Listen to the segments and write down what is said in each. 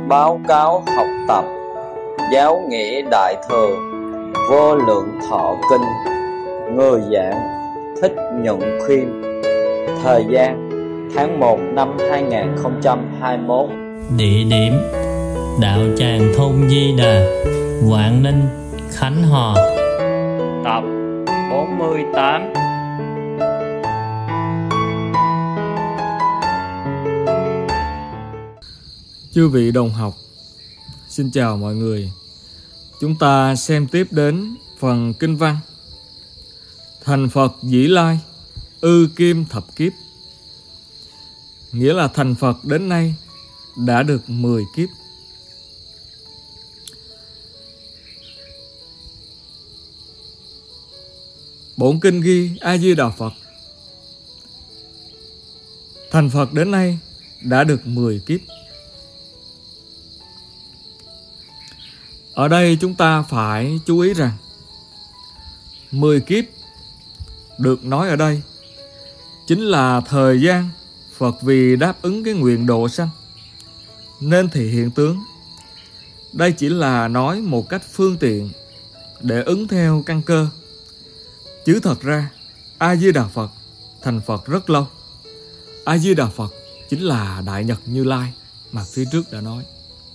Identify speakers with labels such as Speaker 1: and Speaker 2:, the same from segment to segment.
Speaker 1: báo cáo học tập giáo nghĩa đại thừa Vô Lượng Thọ Kinh. Người giảng Thích Nhuận Khuyên. Thời gian tháng 1 năm 2021.
Speaker 2: Địa điểm đạo tràng thôn Di Đà, Vạn Ninh, Khánh Hòa. Tập 48.
Speaker 3: Chư vị đồng học, xin chào mọi người. Chúng ta xem tiếp đến phần kinh văn. Thành Phật dĩ lai, ư kim thập kiếp. Nghĩa là thành Phật đến nay đã được 10 kiếp. Bổn kinh ghi A Di Đà Phật thành Phật đến nay đã được 10 kiếp. Ở đây chúng ta phải chú ý rằng 10 kiếp được nói ở đây chính là thời gian Phật vì đáp ứng cái nguyện độ sanh nên thị hiện tướng. Đây chỉ là nói một cách phương tiện để ứng theo căn cơ, chứ thật ra A Di Đà Phật thành Phật rất lâu. A Di Đà Phật chính là Đại Nhật Như Lai mà phía trước đã nói.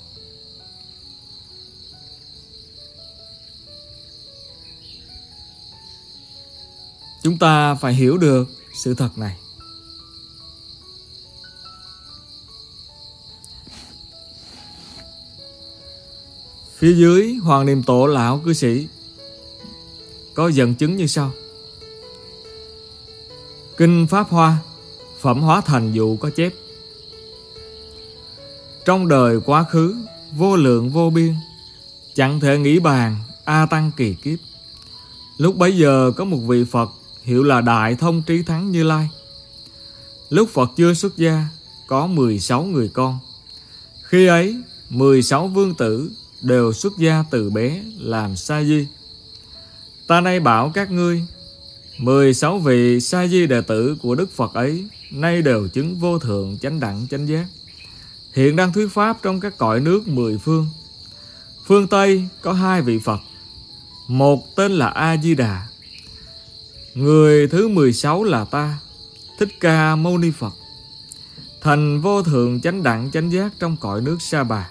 Speaker 3: Chúng ta phải hiểu được sự thật này. Phía dưới Hoàng Niệm Tổ lão cư sĩ có dẫn chứng như sau. Kinh Pháp Hoa Phẩm Hóa Thành Dụ có chép: trong đời quá khứ vô lượng vô biên, chẳng thể nghĩ bàn A Tăng kỳ kiếp. Lúc bấy giờ có một vị Phật hiệu là Đại Thông Trí Thắng Như Lai. Lúc Phật chưa xuất gia có 16 người con. Khi ấy 16 vương tử đều xuất gia từ bé làm sa di. Ta nay bảo các ngươi, 16 vị sa di đệ tử của Đức Phật ấy nay đều chứng vô thượng chánh đẳng chánh giác, hiện đang thuyết pháp trong các cõi nước 10 phương. Phương Tây có 2 vị Phật, một tên là A Di Đà, người thứ 16 là ta, Thích Ca Mâu Ni Phật, thành vô thượng chánh đẳng chánh giác trong cõi nước Sa Bà.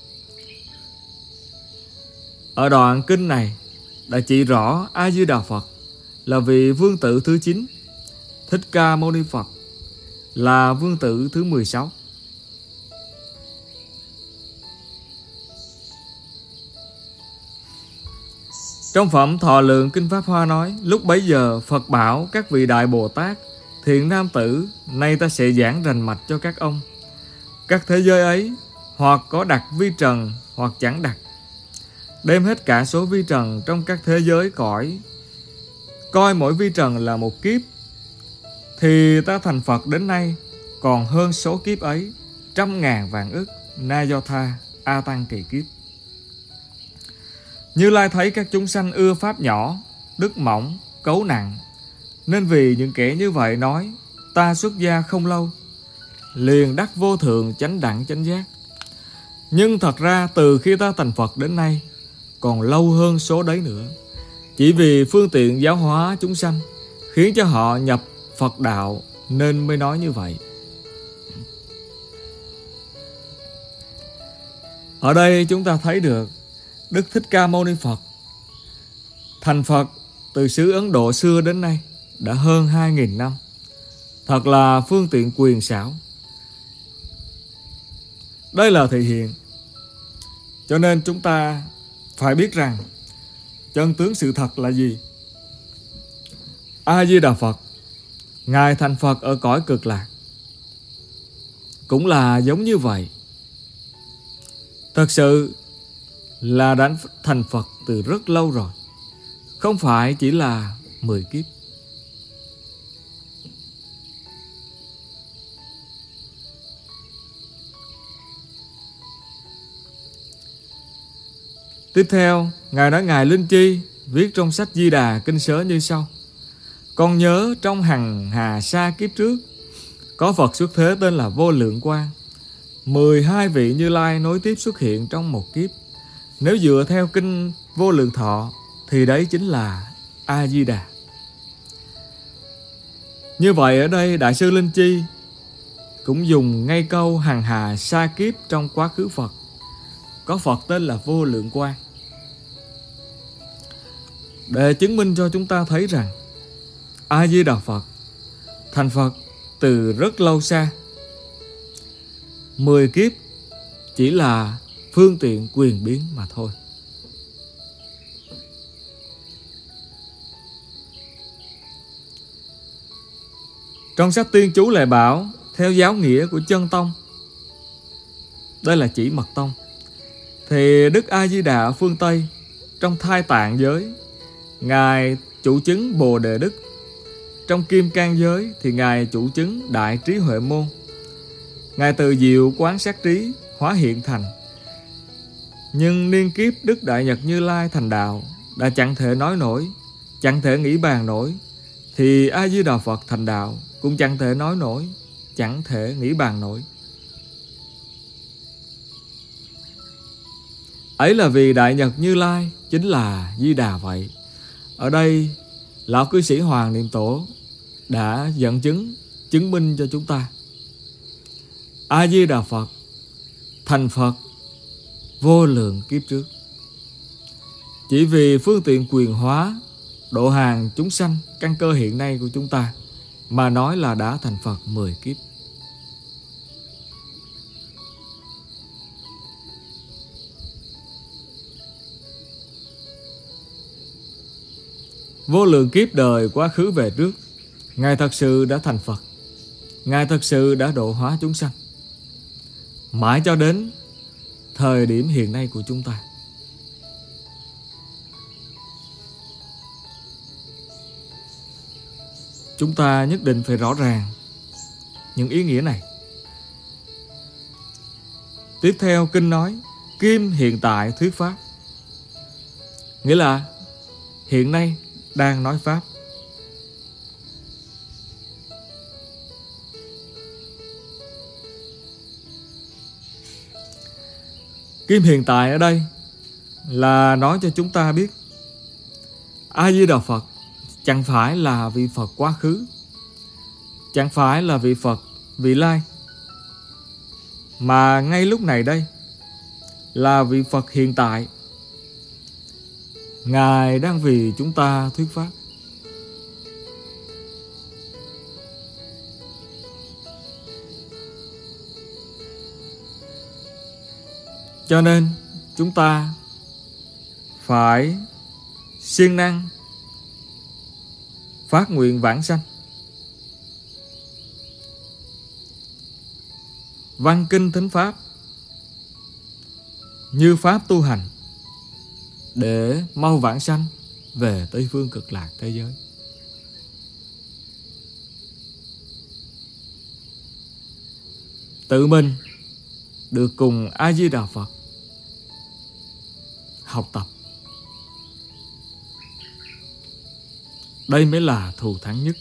Speaker 3: Ở đoạn kinh này đã chỉ rõ A Di Đà Phật là vị vương tử thứ 9, Thích Ca Mâu Ni Phật là vương tử thứ 16. Trong phẩm Thọ Lượng Kinh Pháp Hoa nói: lúc bấy giờ Phật bảo các vị Đại Bồ Tát, thiện nam tử, nay ta sẽ giảng rành mạch cho các ông. Các thế giới ấy hoặc có đặt vi trần hoặc chẳng đặt. Đem hết cả số vi trần trong các thế giới cõi, coi mỗi vi trần là một kiếp, thì ta thành Phật đến nay còn hơn số kiếp ấy 100.000 vạn ức na do tha A Tăng kỳ kiếp. Như Lai thấy các chúng sanh ưa pháp nhỏ, đức mỏng, cấu nặng, nên vì những kẻ như vậy nói: ta xuất gia không lâu, liền đắc vô thượng chánh đẳng chánh giác. Nhưng thật ra từ khi ta thành Phật đến nay còn lâu hơn số đấy nữa. Chỉ vì phương tiện giáo hóa chúng sanh, khiến cho họ nhập Phật đạo nên mới nói như vậy. Ở đây chúng ta thấy được Đức Thích Ca Mâu Ni Phật thành Phật từ xứ Ấn Độ xưa đến nay đã hơn 2.000 năm. Thật là phương tiện quyền xảo. Đây là thể hiện. Cho nên chúng ta phải biết rằng chân tướng sự thật là gì. A Di Đà Phật, Ngài thành Phật ở cõi Cực Lạc cũng là giống như vậy. Thật sự là đã thành Phật từ rất lâu rồi, không phải chỉ là 10 kiếp. Tiếp theo, Ngài nói Ngài Linh Chi viết trong sách Di Đà Kinh Sớ như sau: con nhớ trong hằng hà sa kiếp trước, có Phật xuất thế tên là Vô Lượng Quang, 12 vị Như Lai nối tiếp xuất hiện trong một kiếp. Nếu dựa theo kinh Vô Lượng Thọ thì đấy chính là A-di-đà. Như vậy ở đây Đại sư Linh Chi cũng dùng ngay câu hằng hà sa kiếp trong quá khứ Phật. Có Phật tên là Vô Lượng Quang, để chứng minh cho chúng ta thấy rằng A-di-đà Phật thành Phật từ rất lâu xa. 10 kiếp chỉ là phương tiện quyền biến mà thôi. Trong sách Tiên Chú lại bảo, theo giáo nghĩa của chân tông, đây là chỉ mật tông, thì Đức A-di-đà ở phương Tây, trong Thai Tạng giới, Ngài chủ chứng Bồ Đề Đức. Trong Kim Cang giới thì Ngài chủ chứng Đại Trí Huệ Môn. Ngài từ diệu quán sát trí hóa hiện thành. Nhưng niên kiếp Đức Đại Nhật Như Lai thành đạo đã chẳng thể nói nổi, chẳng thể nghĩ bàn nổi, thì A-di-đà Phật thành đạo cũng chẳng thể nói nổi, chẳng thể nghĩ bàn nổi. Ấy là vì Đại Nhật Như Lai chính là Di Đà vậy. Ở đây Lão Cư Sĩ Hoàng Niệm Tổ đã dẫn chứng minh cho chúng ta A-di-đà Phật thành Phật vô lượng kiếp trước. Chỉ vì phương tiện quyền hóa độ hàng chúng sanh căn cơ hiện nay của chúng ta mà nói là đã thành Phật 10 kiếp. Vô lượng kiếp đời quá khứ về trước, Ngài thật sự đã thành Phật. Ngài thật sự đã độ hóa chúng sanh, mãi cho đến thời điểm hiện nay của chúng ta. Chúng ta nhất định phải rõ ràng những ý nghĩa này. Tiếp theo kinh nói Kim hiện tại thuyết pháp, nghĩa là hiện nay đang nói pháp. Kim hiện tại ở đây là nói cho chúng ta biết A-di-đà Phật chẳng phải là vị Phật quá khứ, chẳng phải là vị Phật vị lai, mà ngay lúc này đây là vị Phật hiện tại. Ngài đang vì chúng ta thuyết pháp. Cho nên chúng ta phải siêng năng phát nguyện vãng sanh, văn kinh thính pháp, như pháp tu hành, để mau vãng sanh về Tây Phương Cực Lạc thế giới. Tự mình được cùng A-di-đà Phật học tập, đây mới là thù thắng nhất.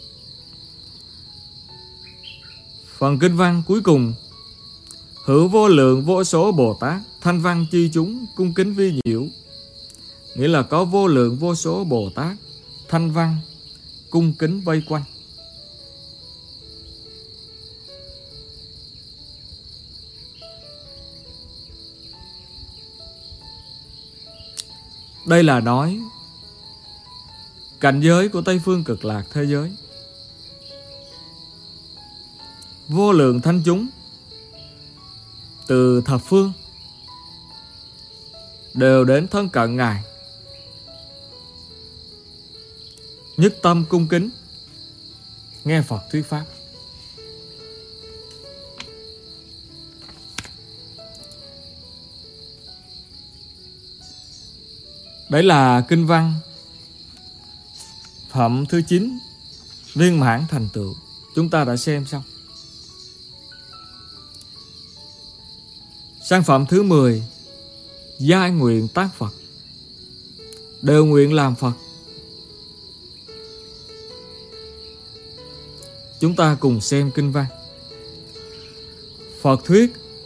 Speaker 3: Phần kinh văn cuối cùng: hữu vô lượng vô số Bồ Tát thanh văn chi chúng cung kính vi nhiễu, nghĩa là có vô lượng vô số Bồ Tát thanh văn cung kính vây quanh. Đây là nói cảnh giới của Tây Phương Cực Lạc thế giới. Vô lượng thanh chúng từ thập phương đều đến thân cận Ngài, nhất tâm cung kính nghe Phật thuyết pháp. Đấy là kinh văn phẩm thứ 9 viên mãn thành tựu, chúng ta đã xem xong. Sang phẩm thứ 10 giai nguyện tác Phật, đều nguyện làm Phật. Chúng ta cùng xem kinh văn. Phật thuyết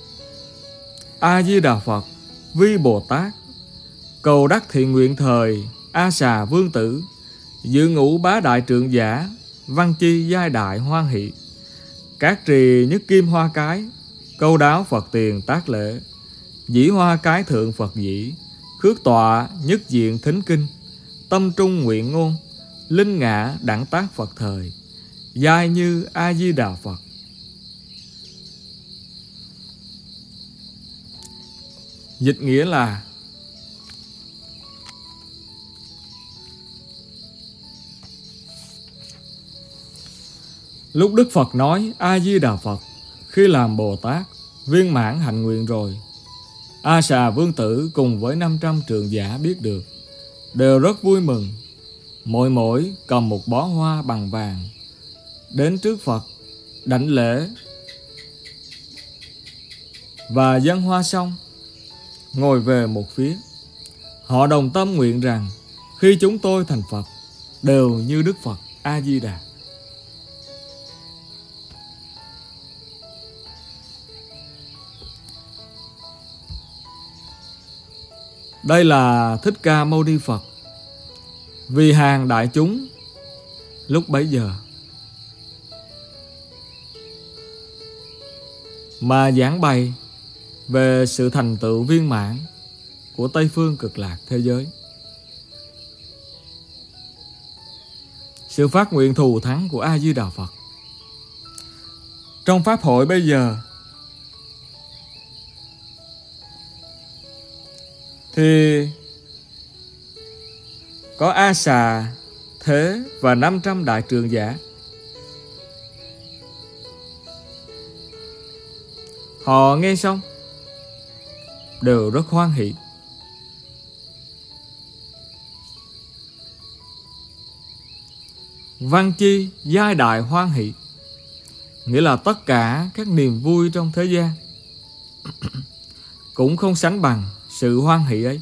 Speaker 3: A Di Đà Phật, Vi Bồ Tát, cầu đắc thiện nguyện thời A Xà Vương Tử, dự ngũ bá đại trượng giả, văn chi giai đại hoan hỷ. Các trì nhất kim hoa cái, câu đáo Phật tiền tác lễ. Dĩ hoa cái thượng Phật dĩ, khước tọa nhất diện thính kinh. Tâm trung nguyện ngôn, linh ngã đẳng tác Phật thời, giai như A Di Đà Phật. Dịch nghĩa là: lúc Đức Phật nói A Di Đà Phật, khi làm Bồ Tát viên mãn hạnh nguyện rồi, A Xà Vương Tử cùng với 500 trượng giả biết được, đều rất vui mừng. Mỗi cầm một bó hoa bằng vàng đến trước Phật đảnh lễ, và dâng hoa xong ngồi về một phía. Họ đồng tâm nguyện rằng khi chúng tôi thành Phật đều như Đức Phật A Di Đà. Đây là Thích Ca Mâu Ni Phật vì hàng đại chúng lúc bấy giờ mà giảng bày về sự thành tựu viên mãn của Tây Phương Cực Lạc thế giới, sự phát nguyện thù thắng của A Di Đà Phật. Trong pháp hội bây giờ thì có A Xà, Thế và 500 đại trượng giả. Họ nghe xong đều rất hoan hỷ. Văn chi giai đại hoan hỷ, nghĩa là tất cả các niềm vui trong thế gian cũng không sánh bằng sự hoan hỷ ấy.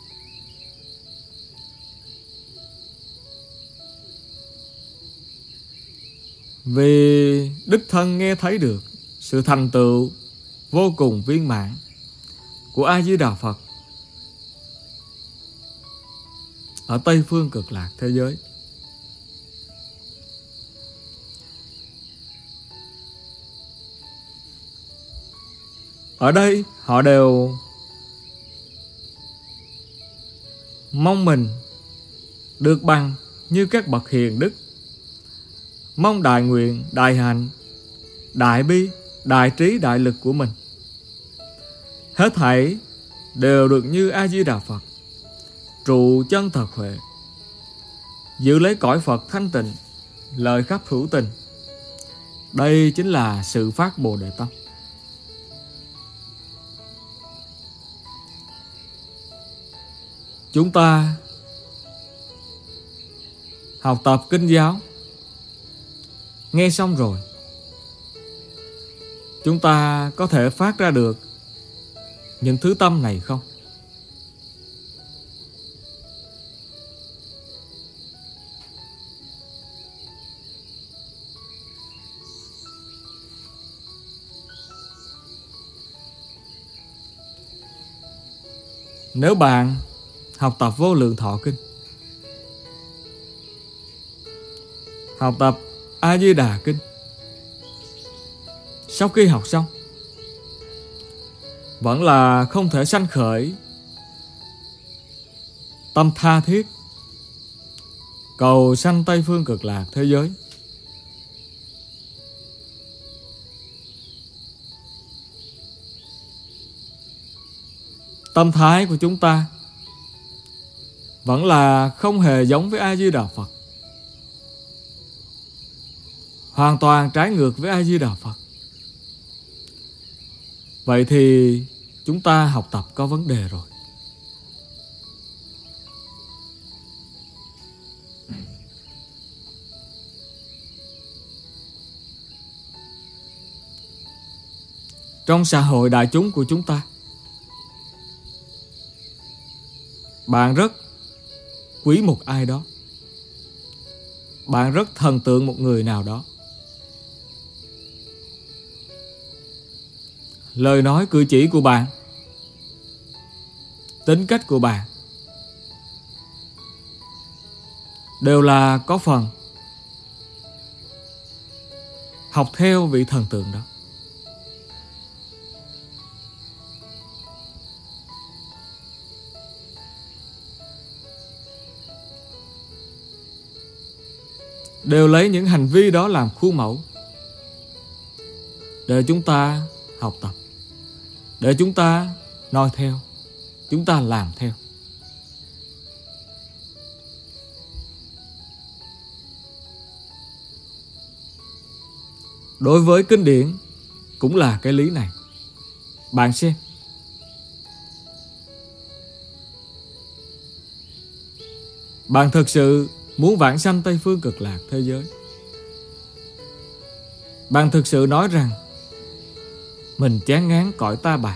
Speaker 3: Vì đích thân nghe thấy được sự thành tựu vô cùng viên mãn của A Di Đà Phật ở Tây Phương Cực Lạc thế giới. Ở đây họ đều mong mình được bằng như các bậc hiền đức, mong đại nguyện, đại hạnh, đại bi, đại trí, đại lực của mình hết thảy đều được như A Di Đà Phật, trụ chân thật huệ, giữ lấy cõi Phật thanh tịnh, lời khắp hữu tình. Đây chính là sự phát Bồ Đề tâm. Chúng ta học tập kinh giáo, nghe xong rồi, chúng ta có thể phát ra được những thứ tâm này không? Nếu bạn học tập Vô Lượng Thọ Kinh, học tập A Di Đà Kinh, sau khi học xong vẫn là không thể sanh khởi tâm tha thiết cầu sanh Tây Phương Cực Lạc thế giới, tâm thái của chúng ta vẫn là không hề giống với A Di Đà Phật, hoàn toàn trái ngược với A Di Đà Phật. Vậy thì chúng ta học tập có vấn đề rồi. Trong xã hội đại chúng của chúng ta, bạn rất quý một ai đó, bạn rất thần tượng một người nào đó. Lời nói cử chỉ của bạn tính cách của bạn đều là có phần học theo vị thần tượng đó. Đều lấy những hành vi đó làm khuôn mẫu để chúng ta học tập, để chúng ta noi theo, chúng ta làm theo. Đối với kinh điển cũng là cái lý này. Bạn xem, bạn thực sự muốn vãng sanh Tây Phương Cực Lạc thế giới, bạn thực sự nói rằng mình chán ngán cõi ta bà,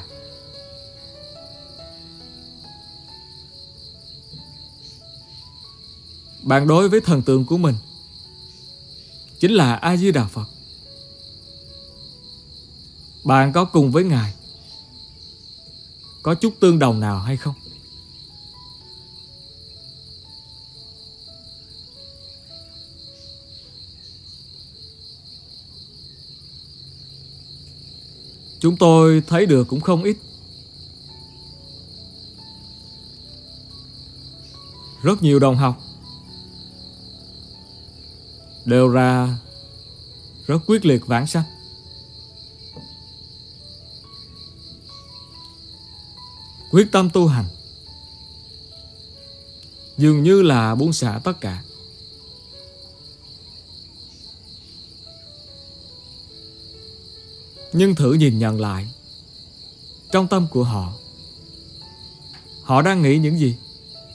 Speaker 3: bạn đối với thần tượng của mình chính là A Di Đà Phật, bạn có cùng với Ngài có chút tương đồng nào hay không? Chúng tôi thấy được cũng không ít. Rất nhiều đồng học đều ra rất quyết liệt vãng sanh. Quyết tâm tu hành, dường như là buông xả tất cả. Nhưng thử nhìn nhận lại, trong tâm của họ đang nghĩ những gì?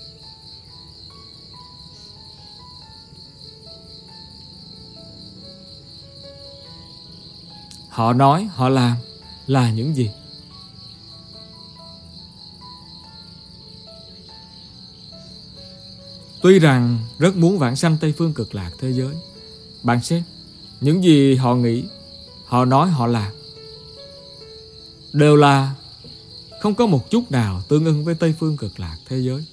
Speaker 3: Họ nói, họ làm là những gì? Tuy rằng rất muốn vãng sanh Tây Phương Cực Lạc thế giới, bạn xem, những gì họ nghĩ, họ nói, họ làm đều là không có một chút nào tương ưng với Tây Phương Cực Lạc thế giới.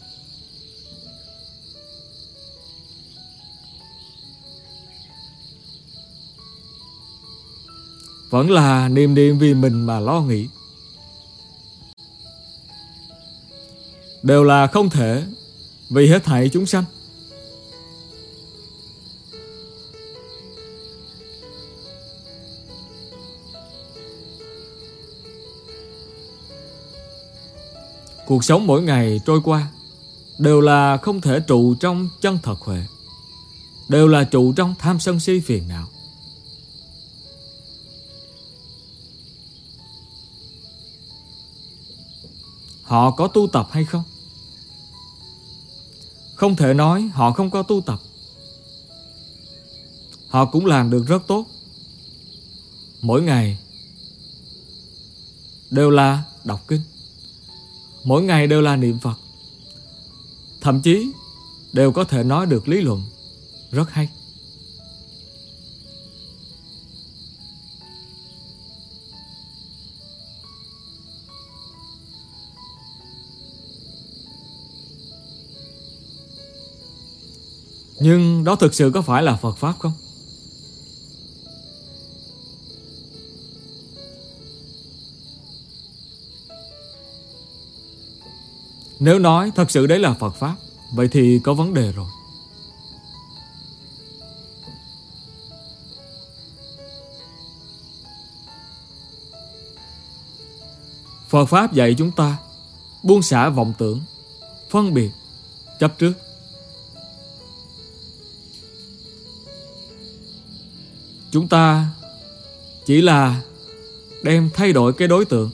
Speaker 3: Vẫn là niềm niệm vì mình mà lo nghĩ. Đều là không thể vì hết thảy chúng sanh. Cuộc sống mỗi ngày trôi qua đều là không thể trụ trong chân thật huệ, đều là trụ trong tham sân si phiền não. Họ có tu tập hay không? Không thể nói họ không có tu tập. Họ cũng làm được rất tốt. Mỗi ngày đều là đọc kinh, mỗi ngày đều là niệm Phật, thậm chí đều có thể nói được lý luận rất hay. Nhưng đó thực sự có phải là Phật Pháp không? Nếu nói thật sự đấy là Phật Pháp, vậy thì có vấn đề rồi. Phật Pháp dạy chúng ta buông xả vọng tưởng, phân biệt, chấp trước. Chúng ta chỉ là đem thay đổi cái đối tượng.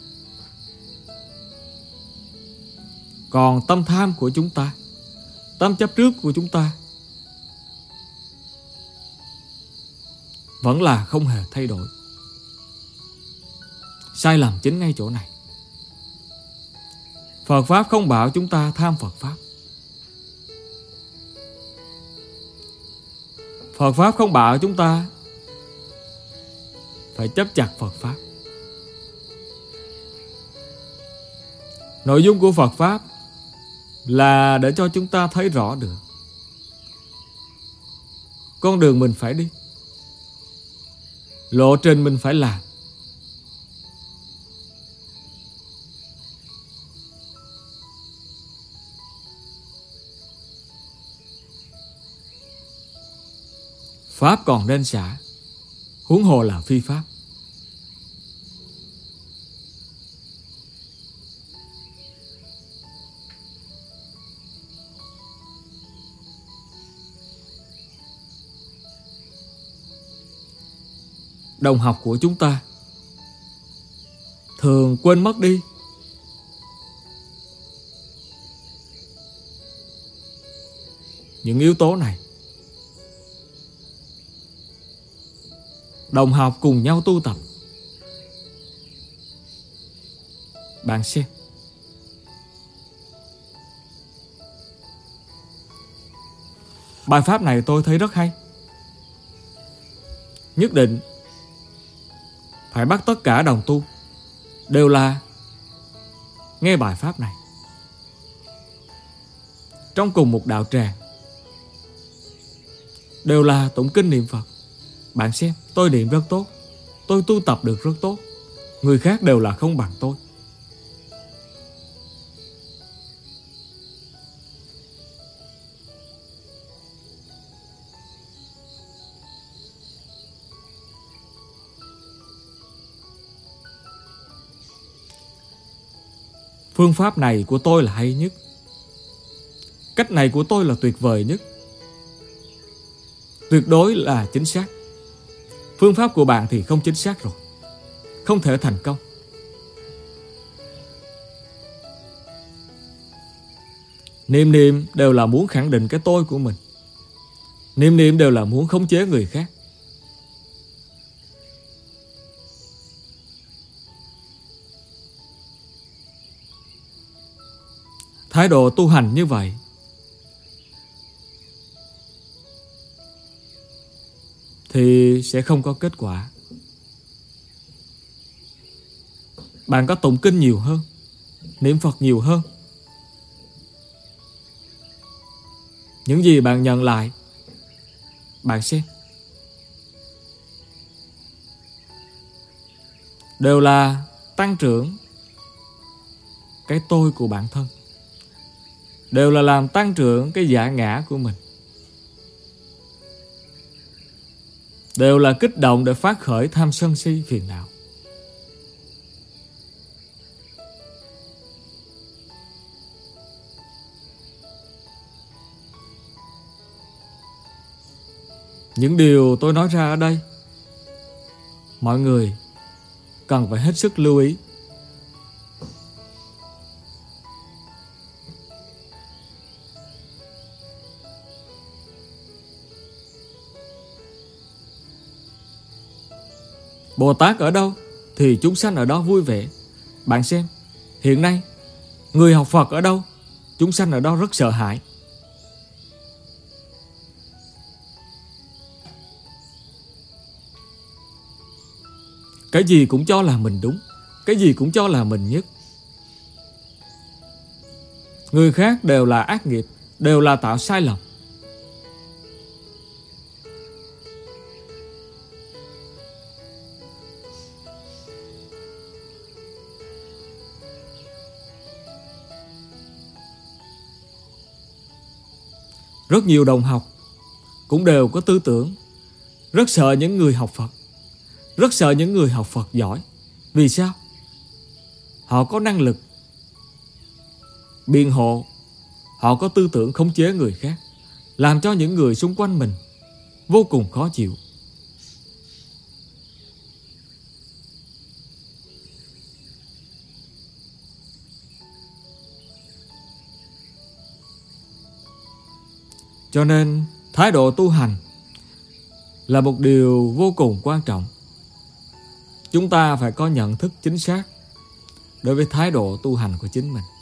Speaker 3: Còn tâm tham của chúng ta, tâm chấp trước của chúng ta vẫn là không hề thay đổi. Sai lầm chính ngay chỗ này. Phật Pháp không bảo chúng ta tham Phật Pháp. Phật Pháp không bảo chúng ta phải chấp chặt Phật Pháp. Nội dung của Phật Pháp là để cho chúng ta thấy rõ được con đường mình phải đi, lộ trình mình phải làm. Pháp còn nên xả, huống hồ là phi pháp. Đồng học của chúng ta thường quên mất đi những yếu tố này. Đồng học cùng nhau tu tập. Bạn xem, bài pháp này tôi thấy rất hay. Nhất định phải bắt tất cả đồng tu đều là nghe bài pháp này trong cùng một đạo tràng, đều là tụng kinh niệm Phật. Bạn xem, tôi niệm rất tốt, tôi tu tập được rất tốt, người khác đều là không bằng tôi. Phương pháp này của tôi là hay nhất, cách này của tôi là tuyệt vời nhất, tuyệt đối là chính xác. Phương pháp của bạn thì không chính xác rồi, không thể thành công. Niệm niệm đều là muốn khẳng định cái tôi của mình, niệm niệm đều là muốn khống chế người khác. Thái độ tu hành như vậy thì sẽ không có kết quả. Bạn có tụng kinh nhiều hơn, niệm Phật nhiều hơn, những gì bạn nhận lại, bạn xem, đều là tăng trưởng cái tôi của bản thân, đều là làm tăng trưởng cái giả ngã của mình, đều là kích động để phát khởi tham sân si phiền não. Những điều tôi nói ra ở đây, mọi người cần phải hết sức lưu ý. Bồ Tát ở đâu thì chúng sanh ở đó vui vẻ. Bạn xem, hiện nay người học Phật ở đâu, chúng sanh ở đó rất sợ hãi. Cái gì cũng cho là mình đúng, cái gì cũng cho là mình nhất. Người khác đều là ác nghiệp, đều là tạo sai lầm. Rất nhiều đồng học cũng đều có tư tưởng rất sợ những người học Phật, rất sợ những người học Phật giỏi. Vì sao? Họ có năng lực biện hộ, họ có tư tưởng khống chế người khác, làm cho những người xung quanh mình vô cùng khó chịu. Cho nên thái độ tu hành là một điều vô cùng quan trọng. Chúng ta phải có nhận thức chính xác đối với thái độ tu hành của chính mình.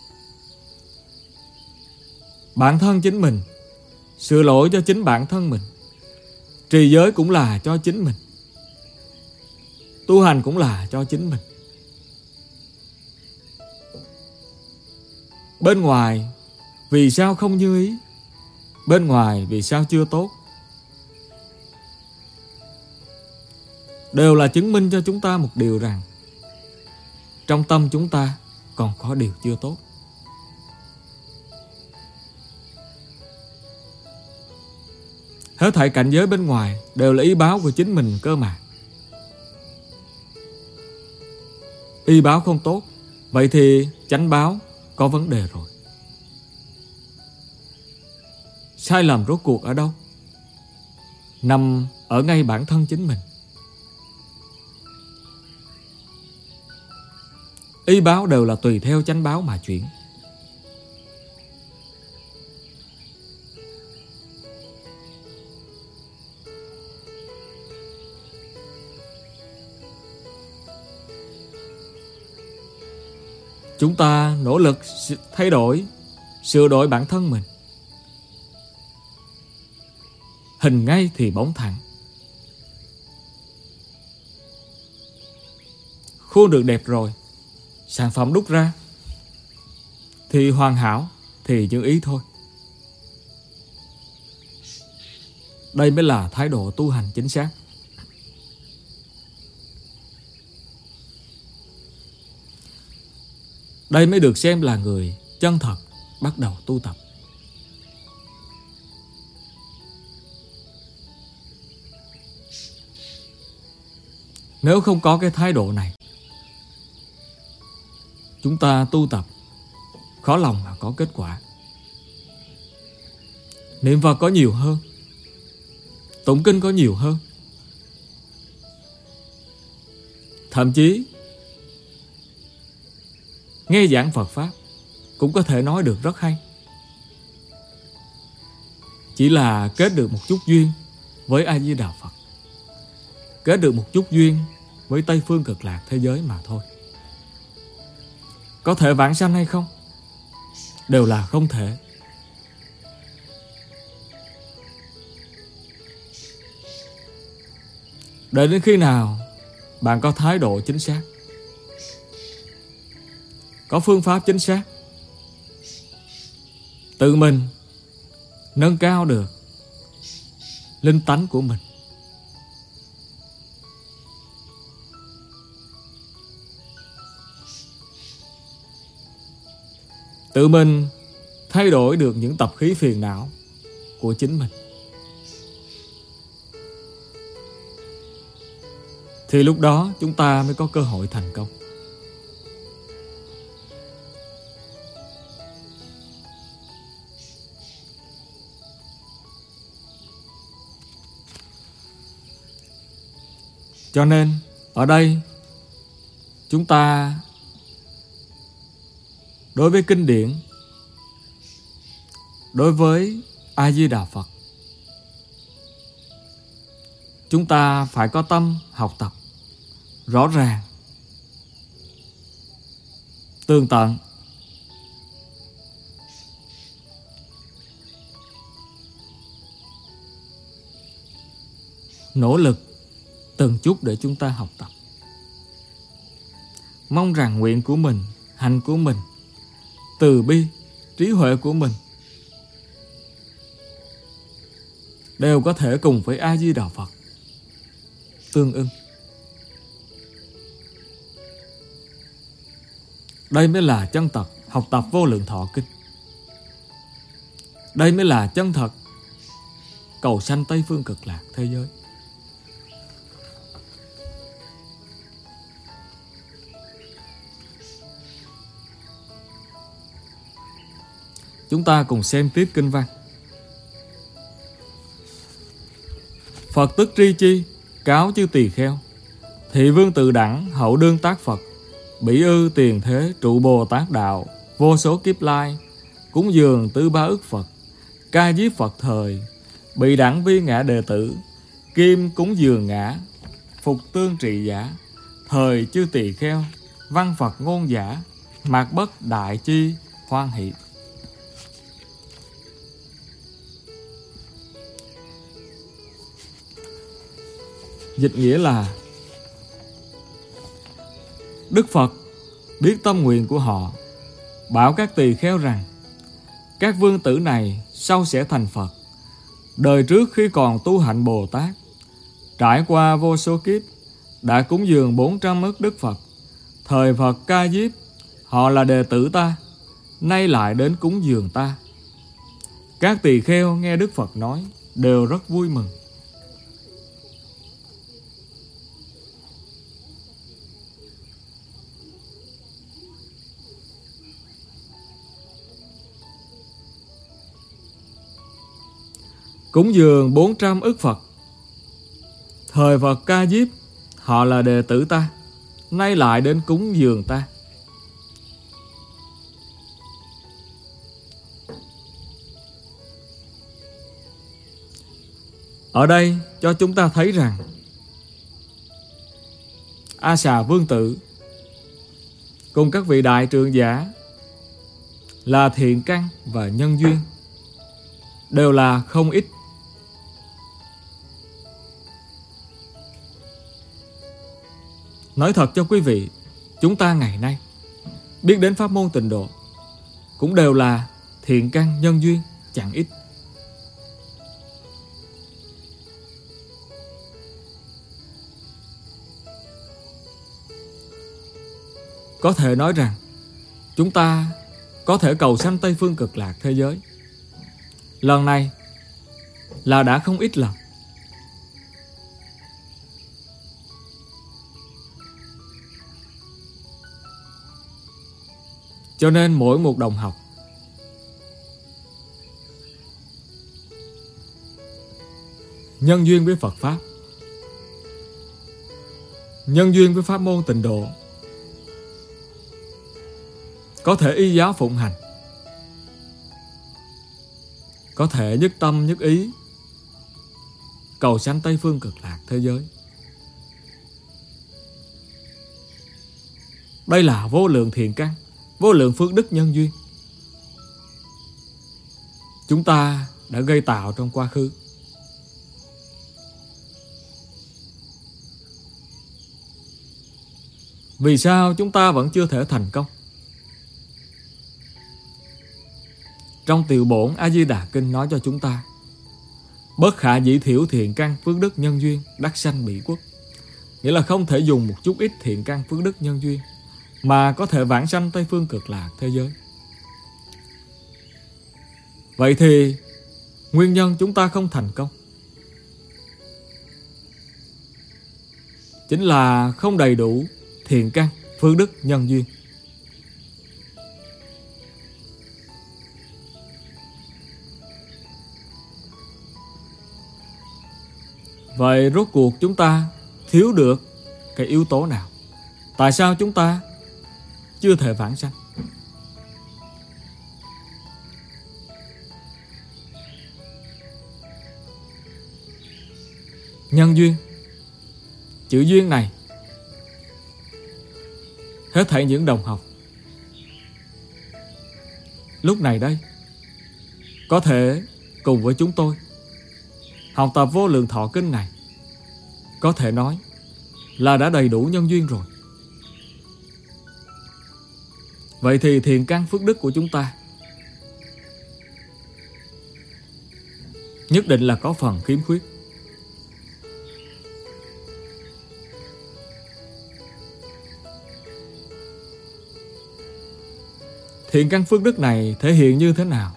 Speaker 3: Bản thân chính mình sửa lỗi cho chính bản thân mình. Trì giới cũng là cho chính mình, tu hành cũng là cho chính mình. Bên ngoài vì sao không như ý? Bên ngoài vì sao chưa tốt? Đều là chứng minh cho chúng ta một điều rằng trong tâm chúng ta còn có điều chưa tốt. Hết thảy cảnh giới bên ngoài đều là ý báo của chính mình cơ mà. Y báo không tốt, vậy thì chánh báo có vấn đề rồi. Sai lầm rốt cuộc ở đâu? Nằm ở ngay bản thân chính mình. Y báo đều là tùy theo chánh báo mà chuyển. Chúng ta nỗ lực thay đổi, sửa đổi bản thân mình. Hình ngay thì bóng thẳng. Khuôn được đẹp rồi, sản phẩm đúc ra thì hoàn hảo, thì như ý thôi. Đây mới là thái độ tu hành chính xác. Đây mới được xem là người chân thật bắt đầu tu tập. Nếu không có cái thái độ này, chúng ta tu tập khó lòng mà có kết quả. Niệm Phật có nhiều hơn, tụng kinh có nhiều hơn, thậm chí nghe giảng Phật Pháp cũng có thể nói được rất hay. Chỉ là kết được một chút duyên với A Di Đà Phật, kết được một chút duyên với Tây Phương Cực Lạc thế giới mà thôi. Có thể vãng sanh hay không? Đều là không thể. Đợi đến khi nào bạn có thái độ chính xác, có phương pháp chính xác, tự mình nâng cao được linh tánh của mình, tự mình thay đổi được những tập khí phiền não của chính mình, thì lúc đó chúng ta mới có cơ hội thành công. Cho nên ở đây chúng ta đối với kinh điển, đối với A Di Đà Phật, chúng ta phải có tâm học tập rõ ràng, tường tận, nỗ lực từng chút để chúng ta học tập. Mong rằng nguyện của mình, hành của mình, từ bi, trí huệ của mình đều có thể cùng với A Di Đà Phật tương ưng. Đây mới là chân thật học tập Vô Lượng Thọ Kinh. Đây mới là chân thật cầu sanh Tây Phương Cực Lạc thế giới. Chúng ta cùng xem tiếp kinh văn. Phật tức tri chi, cáo chư tỳ kheo. Thị vương tự đẳng, hậu đương tác Phật. Bỉ ư tiền thế, trụ Bồ Tát đạo. Vô số kiếp lai, cúng dường tứ ba ức Phật. Ca diếp Phật thời, bị đẳng vi ngã đệ tử. Kim cúng dường ngã, phục tương trị giả. Thời chư tỳ kheo, văn Phật ngôn giả. Mạc bất đại chi, hoan hỷ. Dịch nghĩa là Đức Phật biết tâm nguyện của họ, bảo các tỳ kheo rằng các vương tử này sau sẽ thành Phật. Đời trước khi còn tu hạnh Bồ Tát, trải qua vô số kiếp, đã cúng dường 400 ức Đức Phật. Thời Phật Ca Diếp, họ là đệ tử ta, nay lại đến cúng dường ta. Các tỳ kheo nghe Đức Phật nói đều rất vui mừng. Cúng dường 400 ức Phật. Thời Phật Ca Diếp, họ là đệ tử ta, nay lại đến cúng dường ta. Ở đây cho chúng ta thấy rằng A Xà Vương Tử cùng các vị đại trưởng giả là thiện căn và nhân duyên đều là không ít. Nói thật cho quý vị, chúng ta ngày nay biết đến pháp môn Tịnh Độ cũng đều là thiện căn nhân duyên chẳng ít. Có thể nói rằng chúng ta có thể cầu sanh Tây Phương Cực Lạc thế giới. Lần này là đã không ít lần. Cho nên mỗi một đồng học nhân duyên với Phật Pháp, nhân duyên với pháp môn Tịnh Độ, có thể y giáo phụng hành, có thể nhất tâm nhất ý cầu sanh Tây Phương Cực Lạc thế giới. Đây là vô lượng thiện căn, vô lượng phước đức nhân duyên chúng ta đã gây tạo trong quá khứ. Vì sao chúng ta vẫn chưa thể thành công? Trong Tiểu Bổn A Di Đà Kinh nói cho chúng ta: bất khả dĩ thiểu thiện căn phước đức nhân duyên đắc sanh Mỹ Quốc. Nghĩa là không thể dùng một chút ít thiện căn phước đức nhân duyên mà có thể vãng sanh Tây Phương Cực Lạc thế giới. Vậy thì nguyên nhân chúng ta không thành công chính là không đầy đủ thiện căn phước đức nhân duyên. Vậy rốt cuộc chúng ta thiếu được cái yếu tố nào? Tại sao chúng ta chưa thể vãng sanh? Nhân duyên. Chữ duyên này hết thảy những đồng học lúc này đây có thể cùng với chúng tôi học tập Vô Lượng Thọ Kinh này, có thể nói là đã đầy đủ nhân duyên rồi. Vậy thì thiện căn phước đức của chúng ta nhất định là có phần khiếm khuyết. Thiện căn phước đức này thể hiện như thế nào?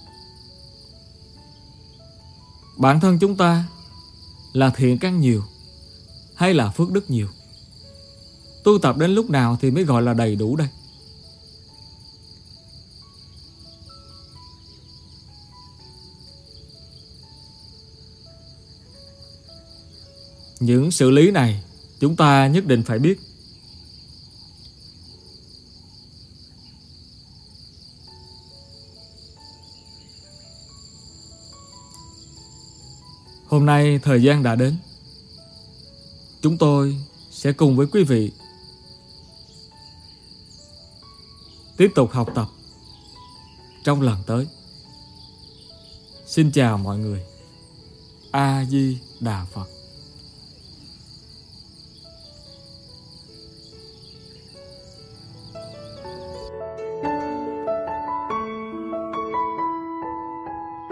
Speaker 3: Bản thân chúng ta là thiện căn nhiều hay là phước đức nhiều? Tu tập đến lúc nào thì mới gọi là đầy đủ đây? Những sự lý này chúng ta nhất định phải biết. Hôm nay thời gian đã đến, chúng tôi sẽ cùng với quý vị tiếp tục học tập trong lần tới. Xin chào mọi người. A Di Đà Phật.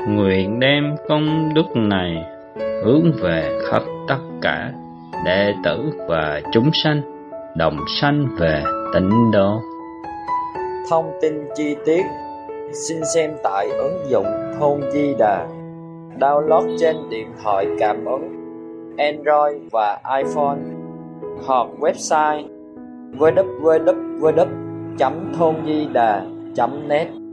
Speaker 4: nguyện đem công đức này hướng về khắp tất cả đệ tử và chúng sanh đồng sanh về tịnh độ.
Speaker 1: Thông tin chi tiết xin xem tại ứng dụng Thôn Di Đà, download trên điện thoại cảm ứng Android và iPhone, hoặc website www.thondida.net.